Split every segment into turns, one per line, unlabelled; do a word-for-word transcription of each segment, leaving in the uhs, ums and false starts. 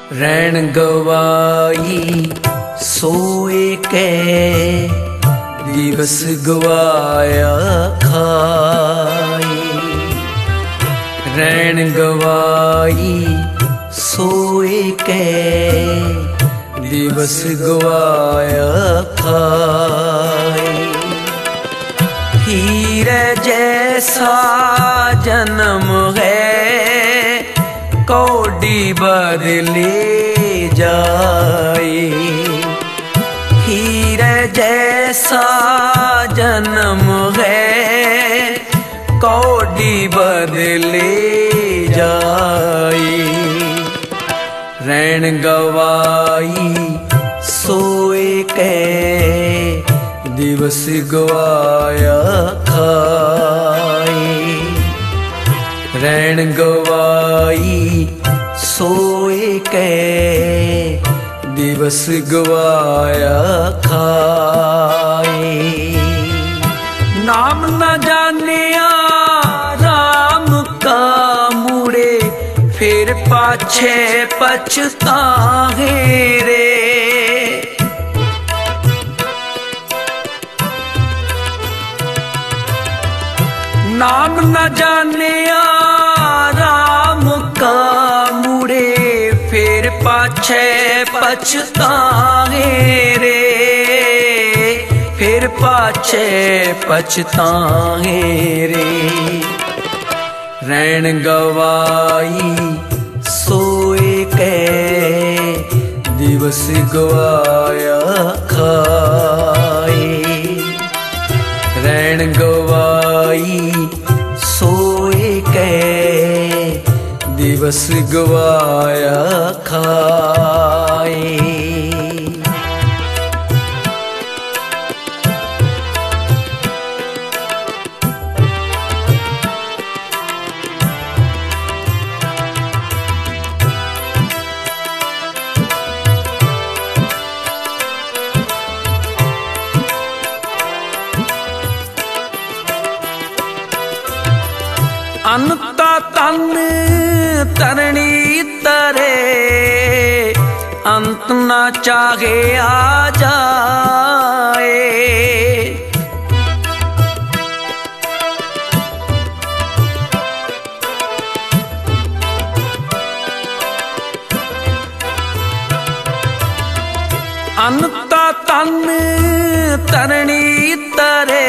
रैन गवाई सोए के दिवस गवाया खाई। रैन गवाई सोए के दिवस गवाया खाई। हीरे जैसा जन्म है कौड़ी बदले जाए। हीरे जैसा जन्म है कौड़ी बदले जाए। रैन गवाई सोए के दिवस गवाया खाई। रैन गवाई सोए के दिवस गवाया खाई। नाम न जानिया राम का मुड़े फिर पाछे पछताहे रे। नाम न जानिया राम का मुड़े फिर पाछे पछताए रे। फिर पाछे पछताए रे। रैन गवाई सोए के दिवस गवाया खाई। रैन गवाई सोए के दिवस गवाया खाई। अनता तन तरणी तरे अंत न चाहे आ जाए। अनता तन तरणी तरे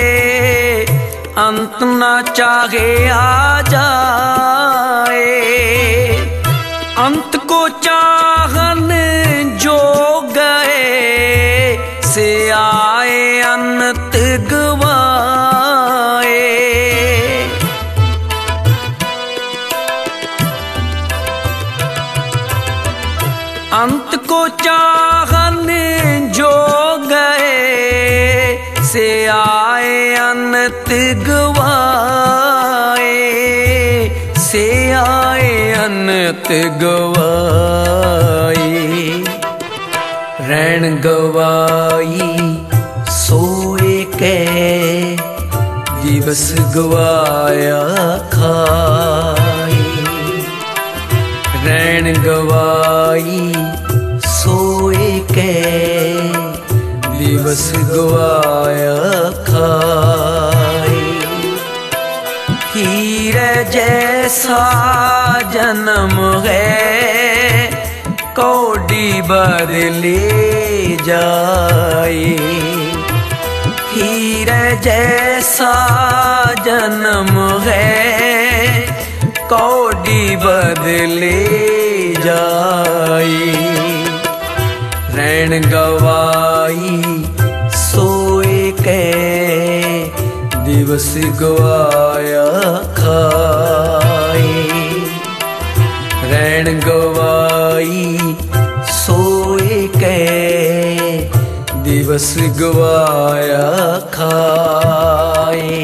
अंत न चाहे आ जाए। अंत को चाहन जो गए से आए अनंत गवाए। अंत को चाहन जो गए से आए अनंत गवाए। से आए अनंत गवाए। रैन गवाई सोए के दिवस गवाया खाई। रैन गवाई सोए के दिवस गवाया खाई। हीरे जैसा जन्म है कौड़ी बदले जाए। हीरे जैसा जन्म है कौड़ी बदले जाए। रैन गवाई सोए के दिवस गवाया खाई। रैन गवाई सोए के दिवस गवाया खाई।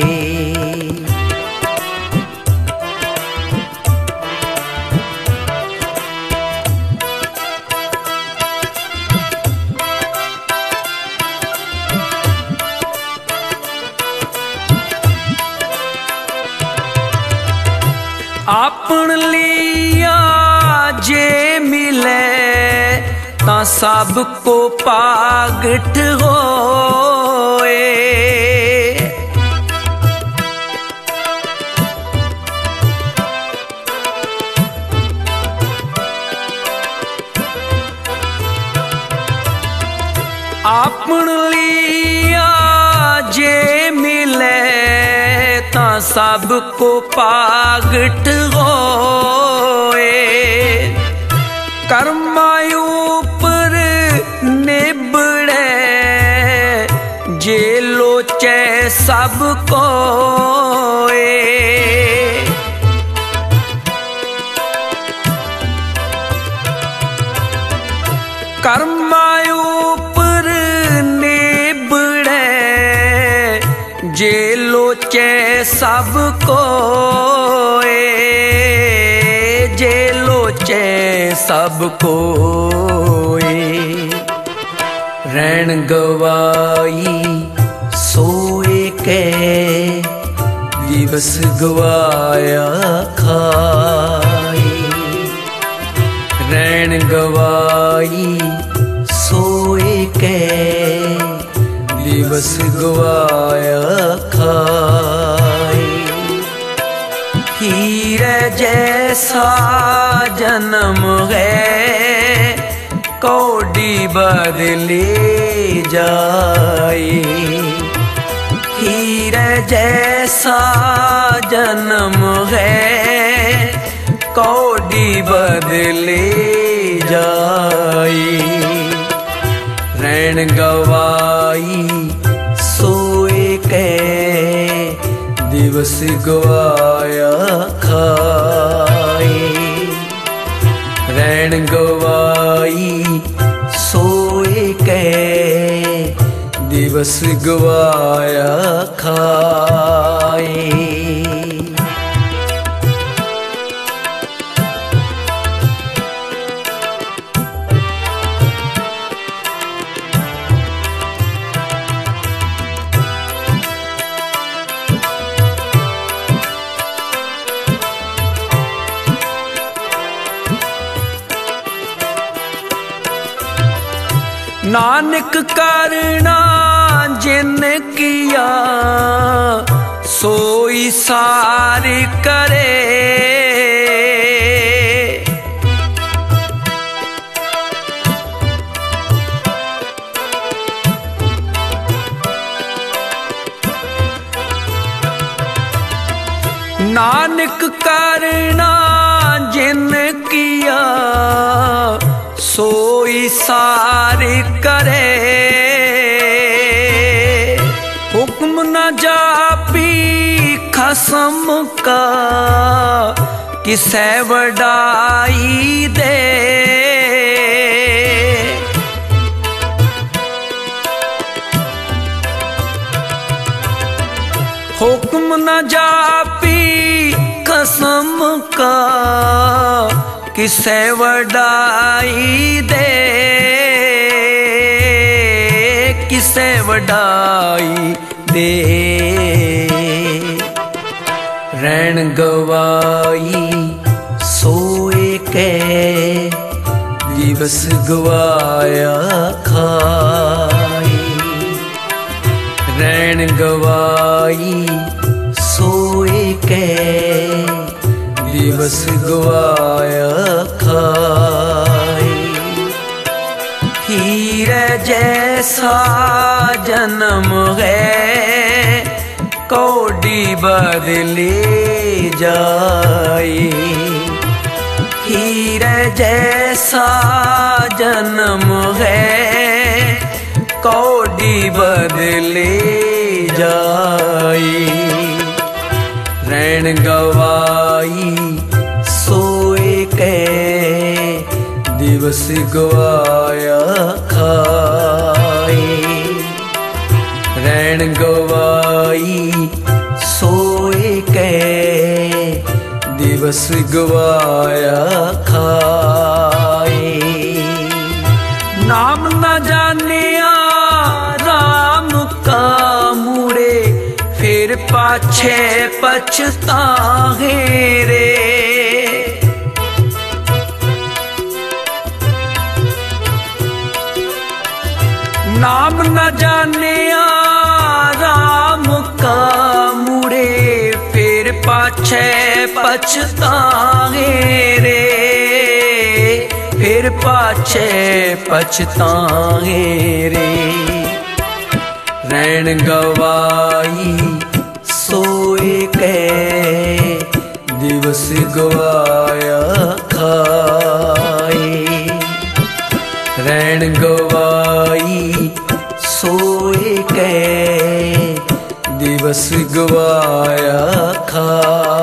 आपन लिया जे मिले ता सबको पागट होए। आपन लिया जे मिले ता सबको पागट होए। कर्मा ऊपर निबड़े जे लोचे सबको। कर्मा ऊपर निबड़े जे लोचे सबको। जे लोचे सबको रैन गवाई सोए के दिवस गवाया खाई। रैन गवाई सोए के दिवस गवाया खाई। हीरे जैसा जन्म है कौड़ी बदले जाए। हीरे जैसा जन्म है कौड़ी बदले जाए। रैन गवाई सोए के दिवस गवाया खाए। रैन गवाई सोए के दिवस गवाया खाए। नानक करना जिन किया सोई सार करे। नानक करना जिन किया सोई सार करे। हुक्म न जापी खसम का किसे वडाई दे। हुक्म न जापी खसम का किसे वडाई दे। किसे वडाई दे। रैन गवाई सोए के दिवस गवाया खाई। रैन गवाई सोए के दिवस गवाया खाई। हीरे जैसा जन्म है कौड़ी बदले जाए। हीरे जैसा जन्म है कौड़ी बदले जाए। रैन गवाई सोए के दिवस गवाया खाए। रैन गवाई सोए के दिवस गवाया खाए। नाम न जानिया राम का मुड़े फिर पाछे पछताहे रे। जानिया राम का मुड़े फिर पाछे पछताए रे, फिर पाछे पछताए रे। रैन गवाई सोए के दिवस गवाया खाए, रैन गवाई सोए के दिवस गवाया खाए।